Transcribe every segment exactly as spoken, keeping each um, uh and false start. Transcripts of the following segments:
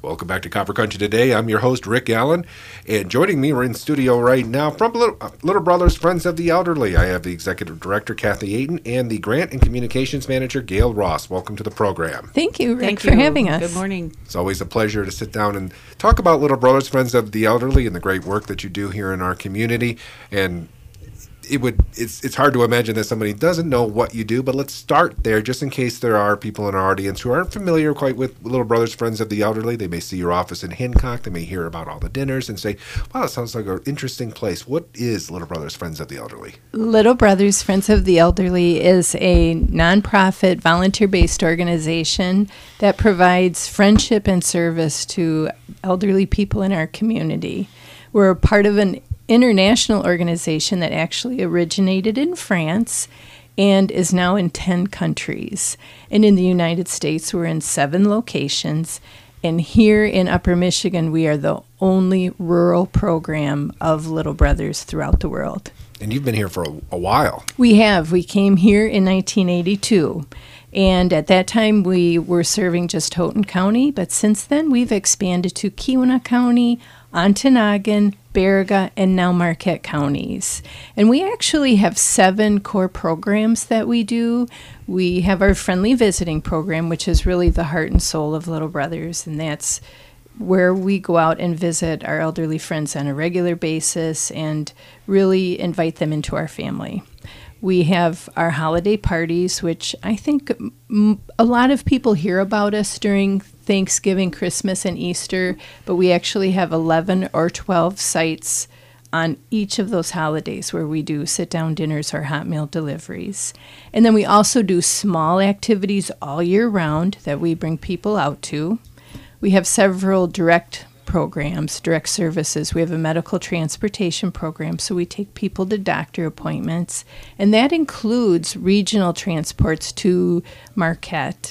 Welcome back to Copper Country Today. I'm your host, Rick Allen, and joining me, we're in studio right now from Little, uh, Little Brothers Friends of the Elderly. I have the Executive Director, Kathy Ayton, and the Grant and Communications Manager, Gail Ross. Welcome to the program. Thank you, Rick, Thank for you. having us. Good morning. It's always a pleasure to sit down and talk about Little Brothers Friends of the Elderly and the great work that you do here in our community. And it would it's it's hard to imagine that somebody doesn't know what you do, but let's start there just in case there are people in our audience who aren't familiar quite with Little Brothers Friends of the Elderly. They may see your office in Hancock, they may hear about all the dinners and say, wow, it sounds like an interesting place. What is Little Brothers Friends of the Elderly? Little Brothers Friends of the Elderly is a nonprofit, volunteer-based organization that provides friendship and service to elderly people in our community. We're a part of an international organization that actually originated in France and is now in ten countries. And in the United States, we're in seven locations. And here in Upper Michigan, we are the only rural program of Little Brothers throughout the world. And you've been here for a, a while. We have. We came here in nineteen eighty-two. And at that time, we were serving just Houghton County. But since then, we've expanded to Keweenaw County, Ontonagon, Baraga, and now Marquette counties. And we actually have seven core programs that we do. We have our Friendly Visiting program, which is really the heart and soul of Little Brothers, and that's where we go out and visit our elderly friends on a regular basis and really invite them into our family. We have our holiday parties, which I think m- a lot of people hear about us during Thanksgiving, Christmas, and Easter, but we actually have eleven or twelve sites on each of those holidays where we do sit-down dinners or hot meal deliveries. And then we also do small activities all year round that we bring people out to. We have several direct programs, direct services. We have a medical transportation program, so we take people to doctor appointments, and that includes regional transports to Marquette.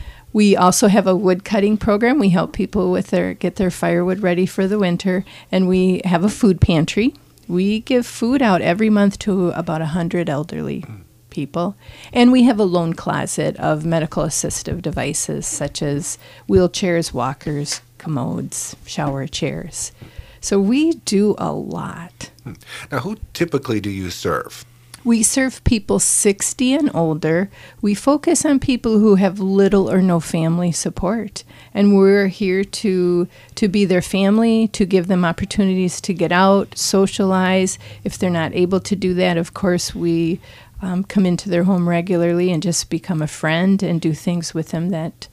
We also have a wood cutting program. We help people with their get their firewood ready for the winter, and we have a food pantry. We give food out every month to about one hundred elderly people, and we have a loan closet of medical assistive devices such as wheelchairs, walkers, commodes, shower chairs. So we do a lot. Now, who typically do you serve? We serve people sixty and older. We focus on people who have little or no family support. And we're here to to be their family, to give them opportunities to get out, socialize. If they're not able to do that, of course, we um, come into their home regularly and just become a friend and do things with them that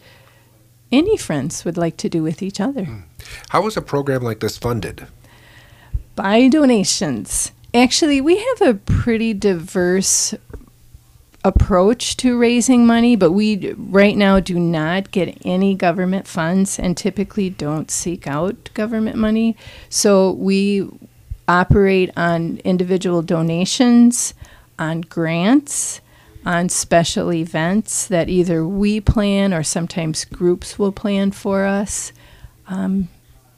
any friends would like to do with each other. How is a program like this funded? By donations. Actually, we have a pretty diverse approach to raising money, but we right now do not get any government funds and typically don't seek out government money. So we operate on individual donations, on grants, on special events that either we plan or sometimes groups will plan for us. Um,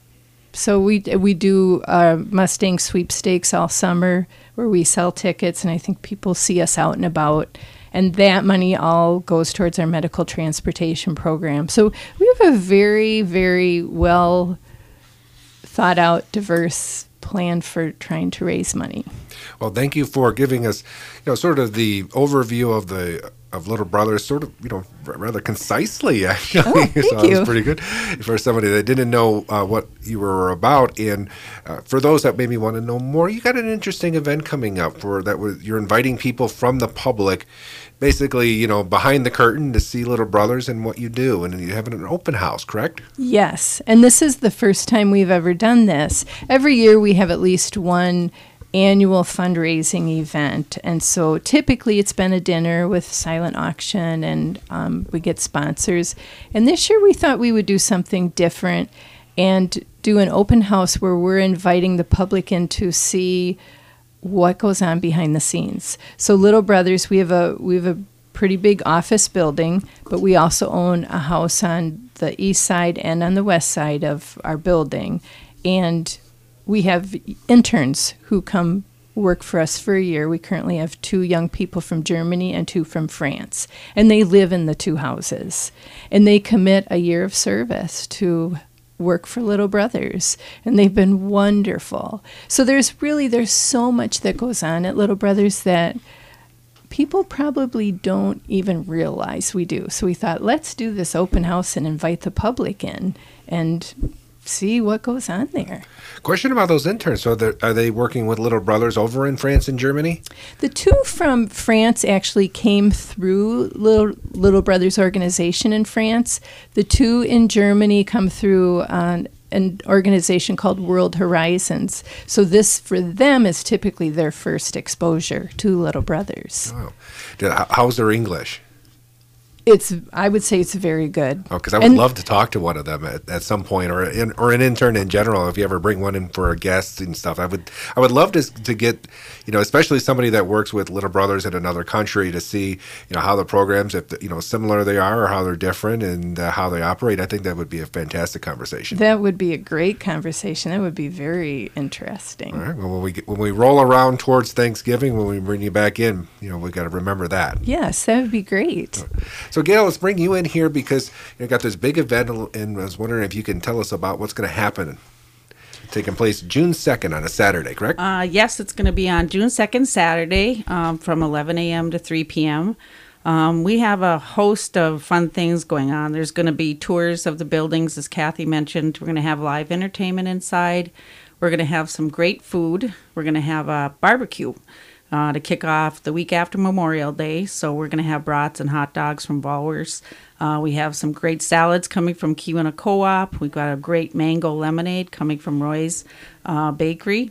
So we we do uh, Mustang sweepstakes all summer where we sell tickets, and I think people see us out and about. And that money all goes towards our medical transportation program. So we have a very, very well thought out, diverse plan for trying to raise money. Well, thank you for giving us, you know, sort of the overview of the of Little Brothers, sort of, you know, rather concisely, actually. Oh, thank so you. That was pretty good for somebody that didn't know uh, what you were about. And uh, for those that maybe want to know more, you got an interesting event coming up for that. Was, you're inviting people from the public, basically, you know, behind the curtain to see Little Brothers and what you do. And you have an open house, correct? Yes, and this is the first time we've ever done this. Every year we have at least one annual fundraising event, and so typically it's been a dinner with silent auction, and um, we get sponsors. And this year we thought we would do something different and do an open house where we're inviting the public in to see what goes on behind the scenes. So Little Brothers, we have a we have a pretty big office building, but we also own a house on the east side and on the west side of our building, and we have interns who come work for us for a year. We currently have two young people from Germany and two from France, and they live in the two houses. And they commit a year of service to work for Little Brothers, and they've been wonderful. So there's really, there's so much that goes on at Little Brothers that people probably don't even realize we do. So we thought, let's do this open house and invite the public in and see what goes on there. Question about those interns. So they're- are they working with Little Brothers over in France and Germany? The two from France actually came through Little, Little Brothers organization in France. The two in Germany come through on an organization called World Horizons. So this, for them, is typically their first exposure to Little Brothers. Oh. Did- how- How's their English? It's, I would say it's very good. Oh, because I would And- love to talk to one of them at, at some point, or in, or an intern in general. If you ever bring one in for a guest and stuff, I would I would love to to get, you know, especially somebody that works with Little Brothers in another country, to see, you know, how the programs, if you know, similar they are or how they're different, and uh, how they operate. I think that would be a fantastic conversation. That would be a great conversation. That would be very interesting. All right. Well, when we get, when we roll around towards Thanksgiving, when we bring you back in, you know, we got to remember that. Yes, that would be great. So, Gail, let's bring you in here because you got this big event, and I was wondering if you can tell us about what's going to happen. Taking place June second on a Saturday, correct? Uh, yes, it's going to be on June second, Saturday, um, from eleven a.m. to three p.m. Um, we have a host of fun things going on. There's going to be tours of the buildings, as Kathy mentioned. We're going to have live entertainment inside. We're going to have some great food. We're going to have a barbecue uh, to kick off the week after Memorial Day. So we're going to have brats and hot dogs from Bowers. Uh, we have some great salads coming from Keweenaw Co-op. We've got a great mango lemonade coming from Roy's uh, Bakery.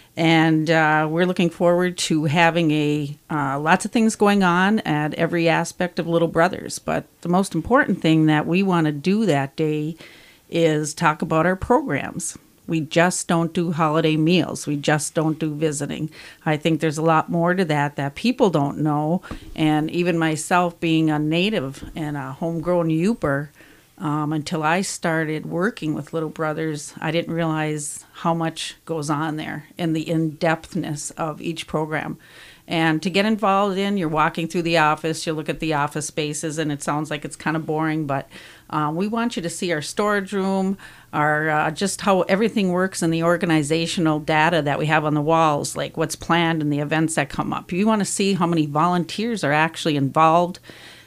And uh, we're looking forward to having a uh, lots of things going on at every aspect of Little Brothers. But the most important thing that we want to do that day is talk about our programs. We just don't do holiday meals. We just don't do visiting. I think there's a lot more to that that people don't know. And even myself, being a native and a homegrown Youper, um, until I started working with Little Brothers, I didn't realize how much goes on there and the in-depthness of each program. And to get involved in, you're walking through the office, you look at the office spaces, and it sounds like it's kind of boring, but uh, we want you to see our storage room, our uh, just how everything works in the organizational data that we have on the walls, like what's planned and the events that come up. You want to see how many volunteers are actually involved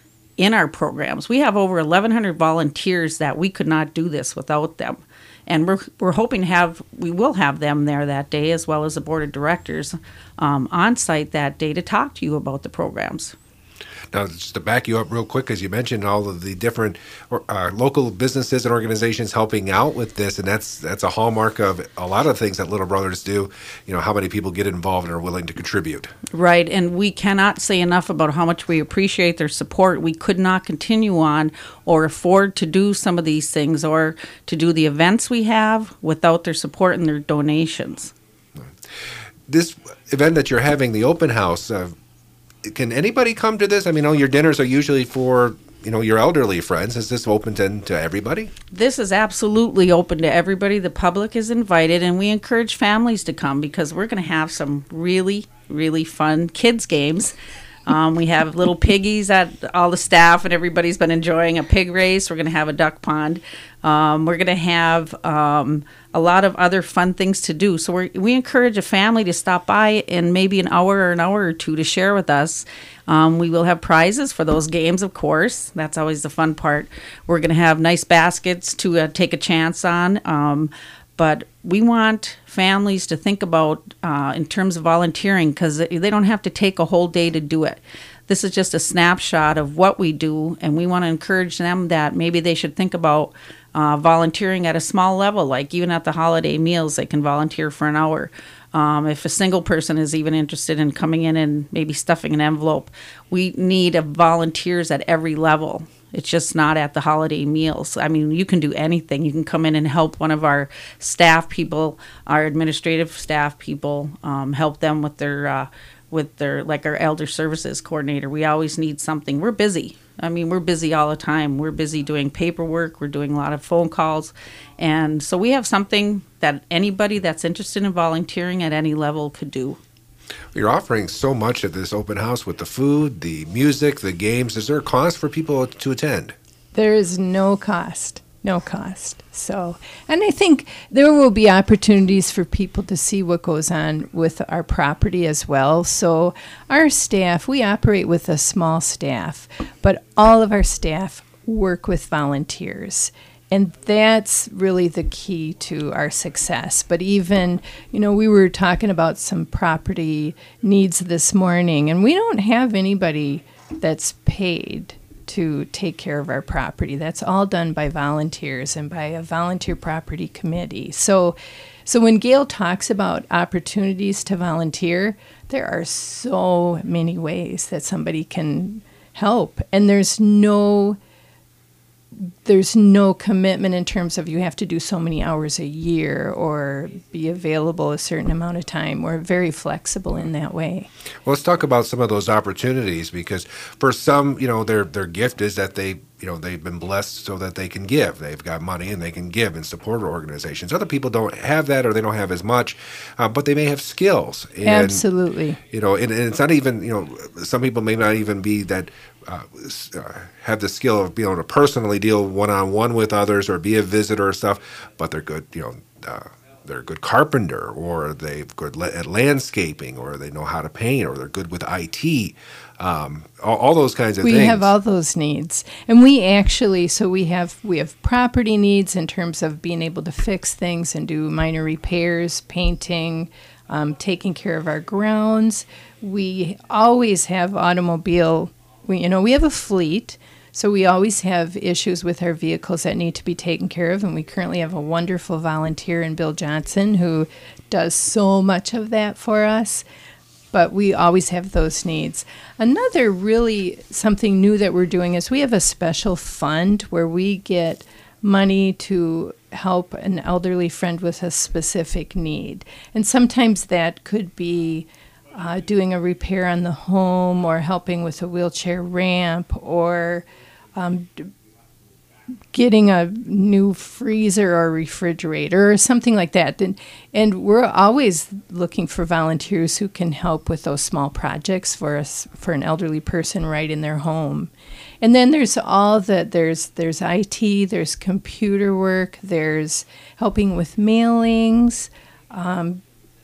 in our programs. We have over eleven hundred volunteers that we could not do this without them. And we're we're hoping to have, we will have them there that day, as well as the board of directors um, on site that day to talk to you about the programs. Now, just to back you up real quick, as you mentioned, all of the different uh, local businesses and organizations helping out with this, and that's that's a hallmark of a lot of things that Little Brothers do. You know, how many people get involved and are willing to contribute. Right, and we cannot say enough about how much we appreciate their support. We could not continue on or afford to do some of these things or to do the events we have without their support and their donations. This event that you're having, the open house, uh, can anybody come to this? I mean, oh, your dinners are usually for, you know, your elderly friends. Is this open to, to everybody? This is absolutely open to everybody. The public is invited, and we encourage families to come because we're going to have some really, really fun kids games. Um, we have little piggies at all the staff, and everybody's been enjoying a pig race. We're going to have a duck pond. Um, we're going to have um, a lot of other fun things to do. So we're, we encourage a family to stop by in maybe an hour or an hour or two to share with us. Um, we will have prizes for those games, of course. That's always the fun part. We're going to have nice baskets to uh, take a chance on. Um, but we want families to think about uh, in terms of volunteering, because they don't have to take a whole day to do it. This is just a snapshot of what we do, and we want to encourage them that maybe they should think about uh, volunteering at a small level, like even at the holiday meals, they can volunteer for an hour. Um, if a single person is even interested in coming in and maybe stuffing an envelope, we need a volunteers at every level. It's just not at the holiday meals. I mean, you can do anything. You can come in and help one of our staff people, our administrative staff people, um, help them with their, uh, with their, like our elder services coordinator. We always need something. We're busy. I mean, we're busy all the time. We're busy doing paperwork. We're doing a lot of phone calls. And so we have something that anybody that's interested in volunteering at any level could do. You're offering so much at this open house with the food, the music, the games. Is there a cost for people to attend? There is no cost. No cost. So, and I think there will be opportunities for people to see what goes on with our property as well. So, our staff, we operate with a small staff, but all of our staff work with volunteers. And that's really the key to our success. But even, you know, we were talking about some property needs this morning, and we don't have anybody that's paid to take care of our property. That's all done by volunteers and by a volunteer property committee. So, so when Gail talks about opportunities to volunteer, there are so many ways that somebody can help. And there's no there's no commitment in terms of you have to do so many hours a year or be available a certain amount of time. We're very flexible in that way. Well, let's talk about some of those opportunities, because for some, you know, their their gift is that they, you know, they've been blessed so that they can give. They've got money and they can give and support organizations. Other people don't have that, or they don't have as much, uh, but they may have skills. And, Absolutely. You know, and, and it's not even, you know, some people may not even be that uh, uh, have the skill of being able to personally deal one-on-one with others or be a visitor or stuff, but they're good, you know, uh, they're a good carpenter, or they're good la- at landscaping, or they know how to paint, or they're good with I T, um, all, all those kinds of we things. We have all those needs. And we actually, so we have we have property needs in terms of being able to fix things and do minor repairs, painting, um, taking care of our grounds. We always have automobile, we, you know, we have a fleet. So we always have issues with our vehicles that need to be taken care of, and we currently have a wonderful volunteer in Bill Johnson who does so much of that for us, but we always have those needs. Another really something new that we're doing is we have a special fund where we get money to help an elderly friend with a specific need, and sometimes that could be Uh, doing a repair on the home, or helping with a wheelchair ramp, or um, d- getting a new freezer or refrigerator or something like that. And, and we're always looking for volunteers who can help with those small projects for us, for an elderly person right in their home. And then there's all the, there's, there's I T, there's computer work, there's helping with mailings, um,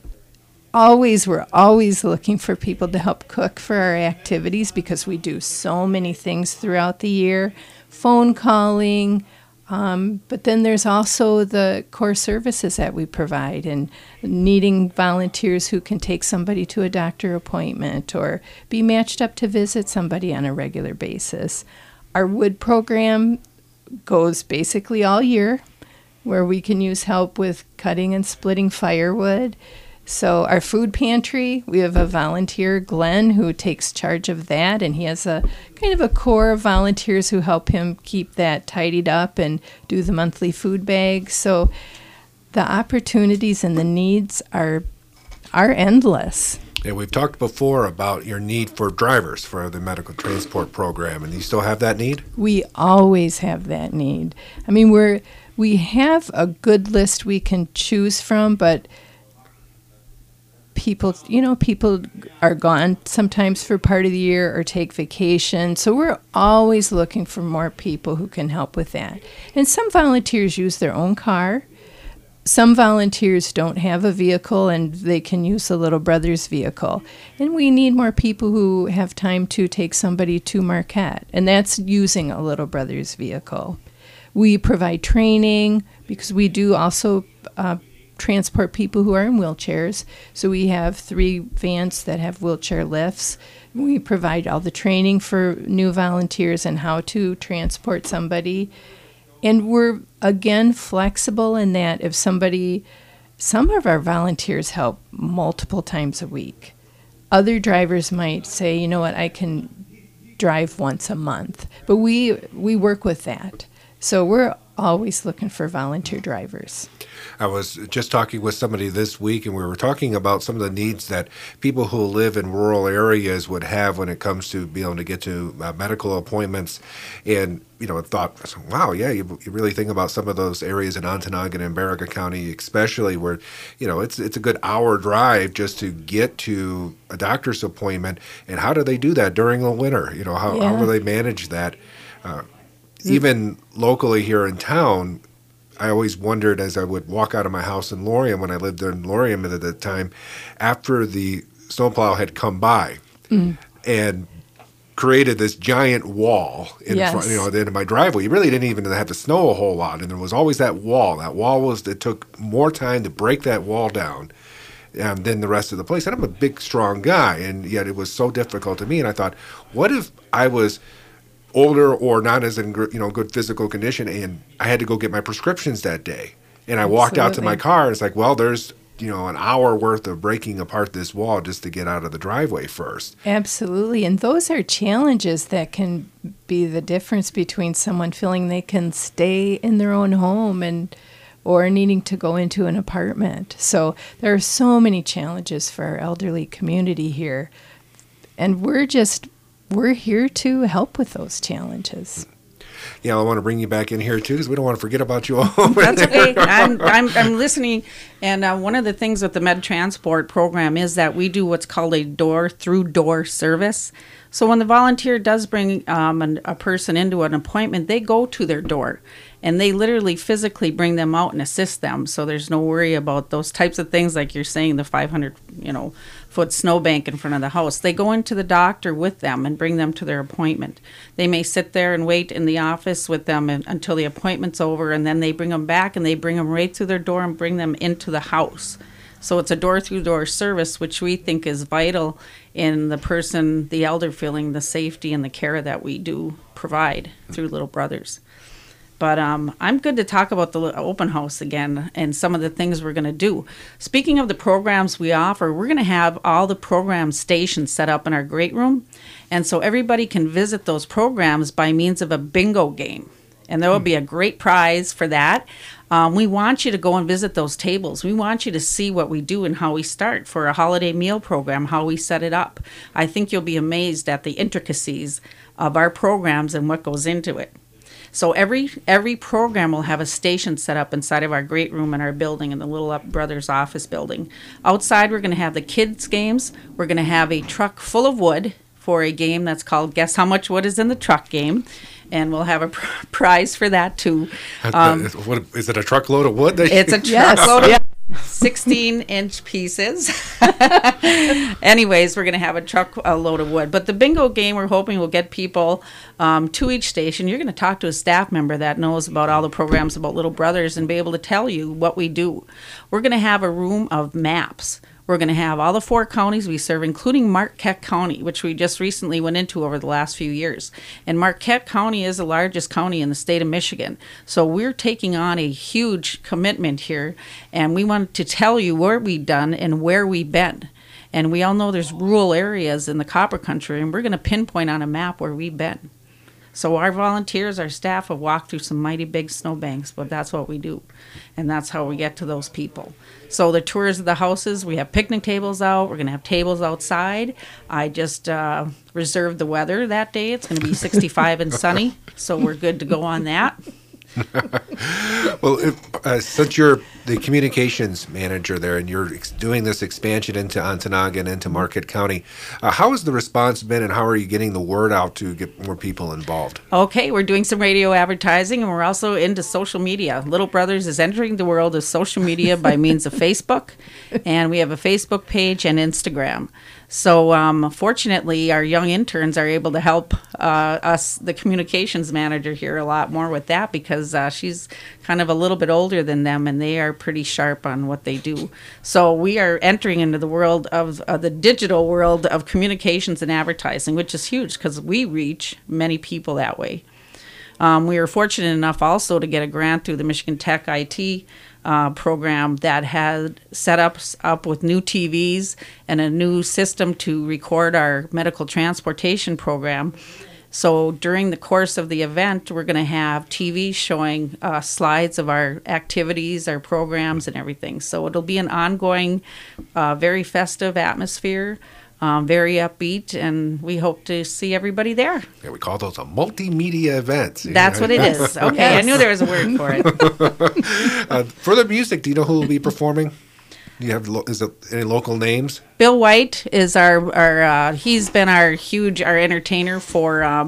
Always, we're always looking for people to help cook for our activities because we do so many things throughout the year. Phone calling, um, but then there's also the core services that we provide, and needing volunteers who can take somebody to a doctor appointment or be matched up to visit somebody on a regular basis. Our wood program goes basically all year, where we can use help with cutting and splitting firewood. So our food pantry, we have a volunteer, Glenn, who takes charge of that, and he has a kind of a core of volunteers who help him keep that tidied up and do the monthly food bags. So the opportunities and the needs are are endless. And we've talked before about your need for drivers for the medical transport program, and you still have that need? We always have that need. I mean, we're we have a good list we can choose from, but people, you know, people are gone sometimes for part of the year or take vacation. So we're always looking for more people who can help with that. And some volunteers use their own car. Some volunteers don't have a vehicle and they can use the Little Brothers vehicle. And we need more people who have time to take somebody to Marquette. And that's using a Little Brothers vehicle. We provide training because we do also uh, transport people who are in wheelchairs. So we have three vans that have wheelchair lifts. We provide all the training for new volunteers and how to transport somebody. And we're, again, flexible in that if somebody, some of our volunteers help multiple times a week. Other drivers might say, you know what, I can drive once a month. But we we work with that. So we're always looking for volunteer drivers. I was just talking with somebody this week, and we were talking about some of the needs that people who live in rural areas would have when it comes to being able to get to uh, medical appointments. And, you know, I thought, wow, yeah, you, you really think about some of those areas in Ontonagon and Baraga County, especially where, you know, it's it's a good hour drive just to get to a doctor's appointment. And how do they do that during the winter? You know, how, Yeah. how do they manage that? Uh, even locally here in town, I always wondered as I would walk out of my house in Loriem when I lived in Loriem at the time, after the snowplow had come by mm. and created this giant wall in yes. front, you know, at the end of my driveway. You really didn't even have to snow a whole lot, and there was always that wall. That wall was, it took more time to break that wall down um, than the rest of the place. And I'm a big, strong guy, and yet it was so difficult to me. And I thought, what if I was older or not as in, you know, good physical condition, and I had to go get my prescriptions that day, and I Absolutely. walked out to my car, and it's like, well, there's, you know, an hour worth of breaking apart this wall just to get out of the driveway first. Absolutely. And those are challenges that can be the difference between someone feeling they can stay in their own home and or needing to go into an apartment. So there are so many challenges for our elderly community here. And we're just, we're here to help with those challenges. Yeah, I want to bring you back in here too, because we don't want to forget about you all. That's okay. I'm, I'm I'm listening, and uh, one of the things with the Med Transport program is that we do what's called a door-through-door service. So when the volunteer does bring um, an, a person into an appointment, they go to their door, and they literally physically bring them out and assist them. So there's no worry about those types of things, like you're saying, the five hundred, you know, foot snowbank in front of the house. They go into the doctor with them and bring them to their appointment. They may sit there and wait in the office with them and, until the appointment's over, and then they bring them back and they bring them right through their door and bring them into the house. So it's a door-through-door service, which we think is vital in the person, the elder, feeling the safety and the care that we do provide through Little Brothers. But um, I'm good to talk about the open house again and some of the things we're going to do. Speaking of the programs we offer, we're going to have all the program stations set up in our great room. And so everybody can visit those programs by means of a bingo game. And there will be a great prize for that. Um, we want you to go and visit those tables. We want you to see what we do and how we start for a holiday meal program, how we set it up. I think you'll be amazed at the intricacies of our programs and what goes into it. So every every program will have a station set up inside of our great room in our building, in the Little Brothers office building. Outside, we're going to have the kids' games. We're going to have a truck full of wood for a game that's called Guess How Much Wood is in the Truck game. And we'll have a pr- prize for that, too. Um, what, is it a truckload of wood? That it's a truckload yes. of sixteen-inch pieces. Anyways, we're going to have a truck a load of wood. But the bingo game, we're hoping will get people um, to each station. You're going to talk to a staff member that knows about all the programs about Little Brothers and be able to tell you what we do. We're going to have a room of maps. We're going to have all the four counties we serve, including Marquette County, which we just recently went into over the last few years. And Marquette County is the largest county in the state of Michigan. So we're taking on a huge commitment here, and we want to tell you what we've done and where we've been. And we all know there's rural areas in the Copper Country, and we're going to pinpoint on a map where we've been. So our volunteers, our staff have walked through some mighty big snowbanks, but that's what we do. And that's how we get to those people. So the tours of the houses, we have picnic tables out. We're going to have tables outside. I just uh, reserved the weather that day. It's going to be sixty-five and sunny, so we're good to go on that. Well, if, uh, since you're the communications manager there and you're ex- doing this expansion into Ontonagon and into Marquette County, uh, how has the response been and how are you getting the word out to get more people involved? Okay, we're doing some radio advertising and we're also into social media. Little Brothers is entering the world of social media by means of Facebook, and we have a Facebook page and Instagram. So um, fortunately, our young interns are able to help uh, us, the communications manager here, a lot more with that because uh, she's kind of a little bit older than them, and they are pretty sharp on what they do. So we are entering into the world of uh, the digital world of communications and advertising, which is huge because we reach many people that way. Um, we were fortunate enough also to get a grant through the Michigan Tech I T uh, program that had set up up with new T Vs and a new system to record our medical transportation program. So during the course of the event, we're going to have T V showing uh, slides of our activities, our programs, and everything. So it'll be an ongoing, uh, very festive atmosphere. Um, very upbeat, and we hope to see everybody there. Yeah, we call those a multimedia event. That's what it is. Okay, yes. I knew there was a word for it. uh, for the music, do you know who will be performing? Do you have lo- is it any local names? Bill White is our our uh, he's been our huge our entertainer for um,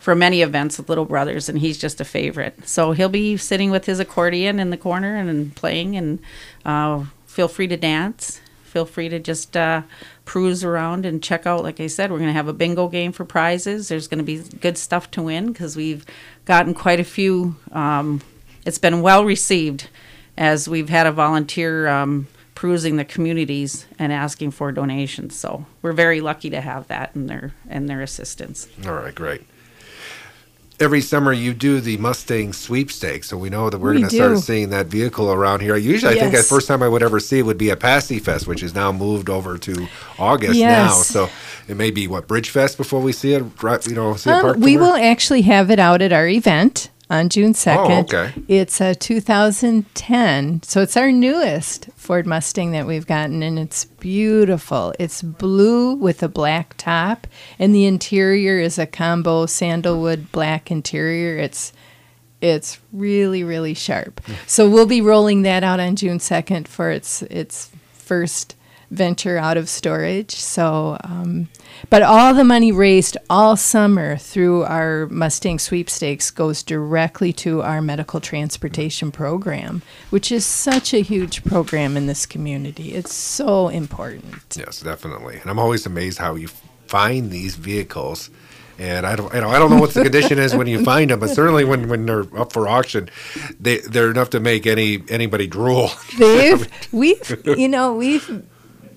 for many events with Little Brothers, and he's just a favorite. So he'll be sitting with his accordion in the corner and, and playing, and uh, feel free to dance. Feel free to just uh, cruise around and check out. Like I said, we're going to have a bingo game for prizes. There's going to be good stuff to win because we've gotten quite a few. Um, it's been well received as we've had a volunteer um, cruising the communities and asking for donations. So we're very lucky to have that and their and their assistance. All right, great. Every summer you do the Mustang sweepstakes, so we know that we're We going to do. start seeing that vehicle around here. Usually, I think the Yes. first time I would ever see it would be at Passy Fest, which is now moved over to August Yes. now. So it may be, what, Bridge Fest before we see it, right, you know, see it Um, parked we somewhere? will actually have it out at our event on June second. Oh, okay. It's a two thousand ten, so it's our newest Ford Mustang that we've gotten, and it's beautiful. It's blue with a black top, and the interior is a combo sandalwood black interior. It's it's really, really sharp. So we'll be rolling that out on June second for its its first venture out of storage. So, um, but all the money raised all summer through our Mustang sweepstakes goes directly to our medical transportation program, which is such a huge program in this community. It's so important. Yes, definitely. And I'm always amazed how you find these vehicles. And I don't, you know, I don't know what the condition is when you find them, but certainly when, when they're up for auction, they they're enough to make any anybody drool. They've, we've, you know, we've.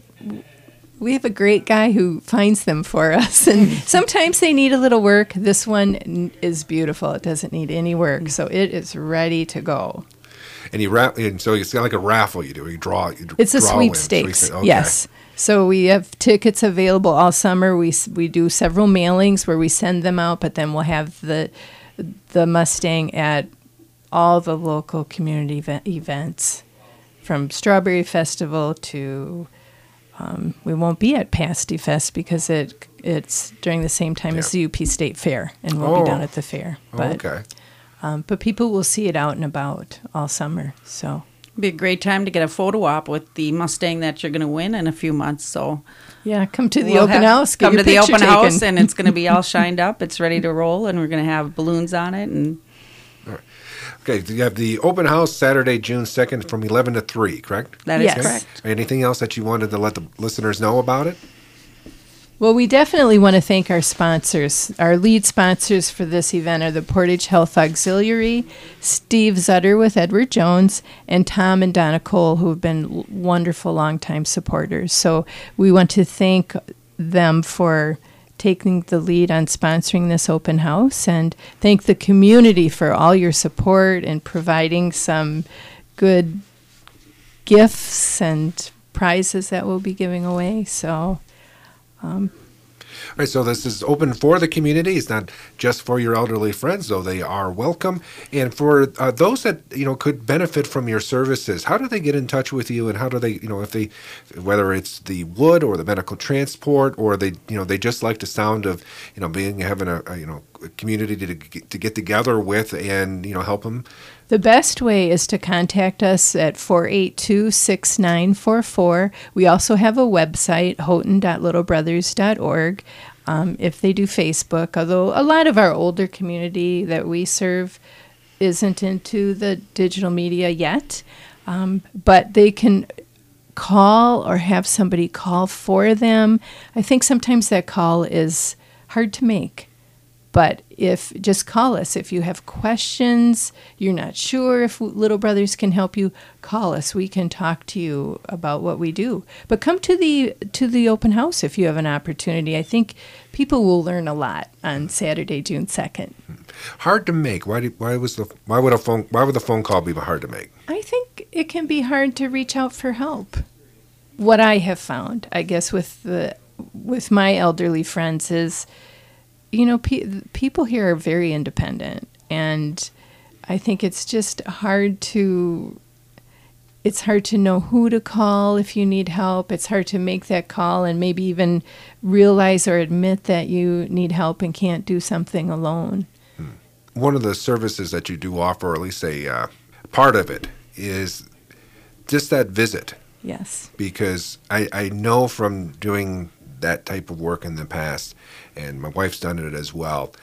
We have a great guy who finds them for us, and sometimes they need a little work. This one n- is beautiful. It doesn't need any work, so it is ready to go. And you ra- and so it's like a raffle you do. You draw. You It's a draw sweepstakes, in. Sweepstakes. Okay. yes. So we have tickets available all summer. We s- we do several mailings where we send them out, but then we'll have the the Mustang at all the local community event- events, from Strawberry Festival to. Um, we won't be at Pasty Fest because it it's during the same time as Yeah. the U P State Fair, and we'll Oh. be down at the fair. Oh, But okay. um, but people will see it out and about all summer. So Be a great time to get a photo op with the Mustang that you're going to win in a few months. So yeah, come to the we'll open have- house. Get Come your to the picture open taken. house, and it's going to be all shined up. It's ready to roll, and we're going to have balloons on it. And Okay, so you have the open house Saturday, June second from eleven to three, correct? that is Yes. correct. Anything else that you wanted to let the listeners know about it? Well, we definitely want to thank our sponsors. Our lead sponsors for this event are the Portage Health Auxiliary, Steve Zutter with Edward Jones, and Tom and Donna Cole, who have been l- wonderful longtime supporters. So we want to thank them for taking the lead on sponsoring this open house, and thank the community for all your support and providing some good gifts and prizes that we'll be giving away. So All right, so this is open for the community. It's not just for your elderly friends, though. They are welcome. And for uh, those that, you know, could benefit from your services, how do they get in touch with you? And how do they, you know, if they, whether it's the wood or the medical transport, or they, you know, they just like the sound of, you know, being, having a, a you know, a community to, to get together with and, you know, help them? the best way is to contact us at four eight two, six nine four four. We also have a website, houghton dot little brothers dot org. Um, if they do Facebook, although a lot of our older community that we serve isn't into the digital media yet, um, but they can call or have somebody call for them. I think sometimes that call is hard to make. But if just call us if you have questions, you're not sure if Little Brothers can help you, call us. We can talk to you about what we do. But come to the to the open house if you have an opportunity. I think people will learn a lot on Saturday, June second. Hard to make. Why? Do, why was the? Why would a phone? Why would the phone call be hard to make? I think it can be hard to reach out for help. What I have found, I guess, with the with my elderly friends is, you know, pe- people here are very independent, and I think it's just hard to it's hard to know who to call if you need help. It's hard to make that call and maybe even realize or admit that you need help and can't do something alone. One of the services that you do offer, or at least a uh, part of it, is just that visit. Yes. Because I, I know from doing that type of work in the past, and my wife's done it as well,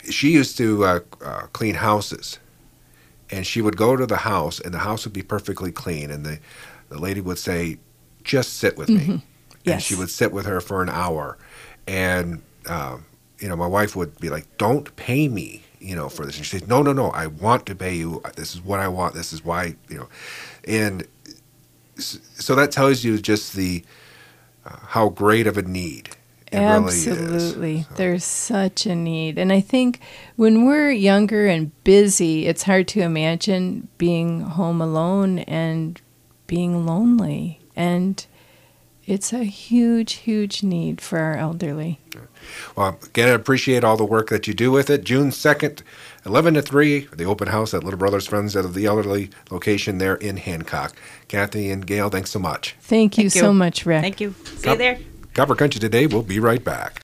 she used to uh, uh, clean houses, and she would go to the house, and the house would be perfectly clean, and the the lady would say, "Just sit with me," Mm-hmm. and Yes. she would sit with her for an hour, and um, you know, my wife would be like, "Don't pay me." You know, for this, and she said, "No, no, no! I want to pay you. This is what I want. This is why." You know, and s- so that tells you just the uh, how great of a need it Absolutely. really is. So, There's such a need. And I think when we're younger and busy, it's hard to imagine being home alone and being lonely. And it's a huge, huge need for our elderly. well, again, I appreciate all the work that you do with it. June second, eleven to three, the open house at Little Brothers Friends of the Elderly location there in Hancock. Kathy and Gail, thanks so much. Thank you Thank you. so much, Rick. Thank you. See you Yep. there. Copper Country Today. We'll be right back.